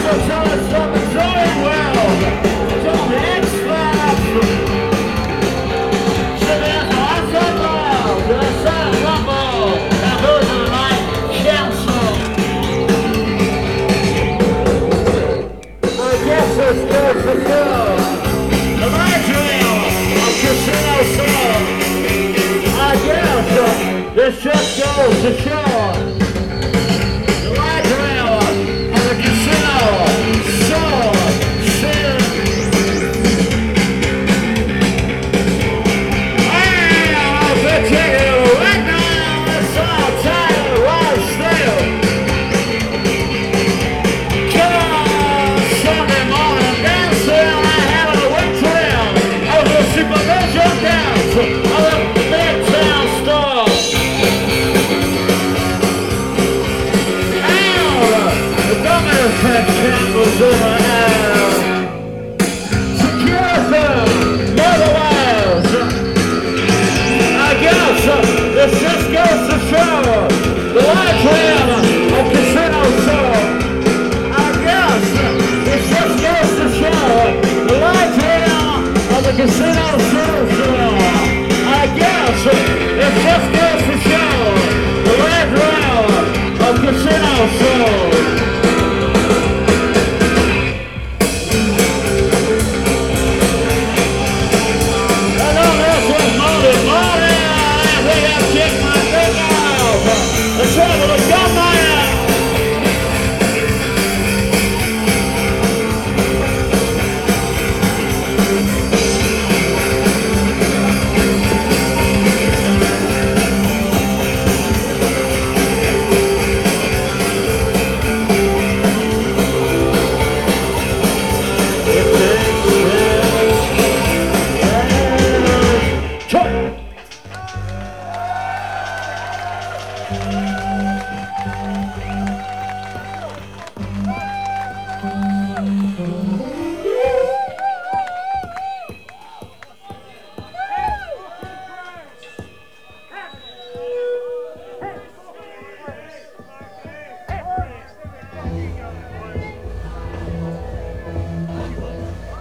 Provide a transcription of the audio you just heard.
This just goes to show the light rail of the casino, soul, sin. I'll bet you right now it's all time right still. Come on, Sunday morning dancing, I had a wind trail. I was a supervision dance of the midtown store. Candles over now. Together, otherwise, I guess this just goes to show the light rail of casino show. I guess this just goes to show the light rail of the casino show. I guess it just goes to show the light rail of casino show. Thank you.